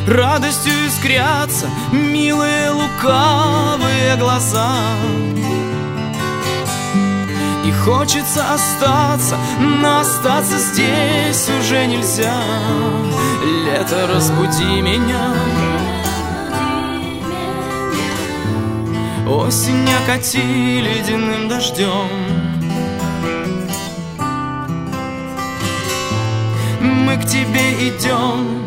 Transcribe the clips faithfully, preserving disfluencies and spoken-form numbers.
радостью искрятся милые лукавые глаза. И хочется остаться, но остаться здесь уже нельзя. Лето, разбуди меня. Осень окати ледяным дождем. Мы к тебе идем.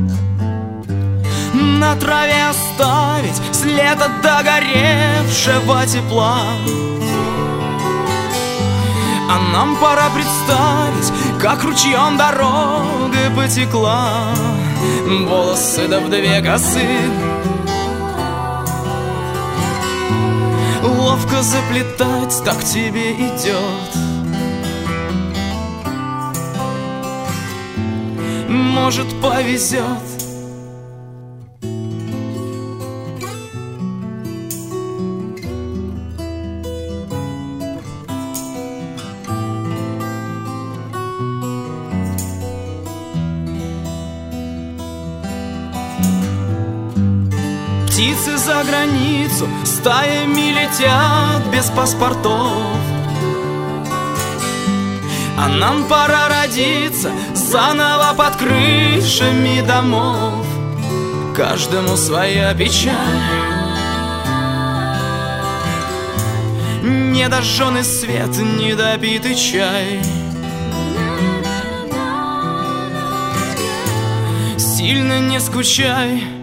На траве оставить след от догоревшего тепла. А нам пора представить, как ручьем дорога потекла. Волосы да в две косы, ловко заплетать, так тебе идет. Может, повезет. Птицы за границу стаями летят без паспортов. А нам пора родиться заново под крышами домов. Каждому своя печаль. Недожженный свет, недопитый чай. Сильно не скучай.